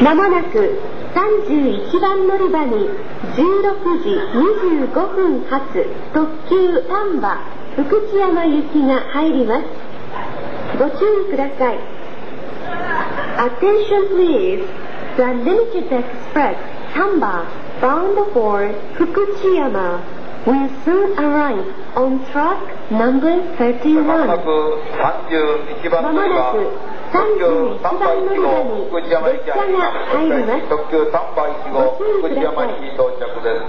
まもなく31番乗り場に16時25分発特急丹波福知山行きが入ります。ご注意ください。Attention please. The Limited Express Tamba bound for Fukuchiyama will soon arrive on track number 31. まもなく31番乗り場特急丹波1号福知山駅に入ります。特急丹波1号福知山駅に到着です。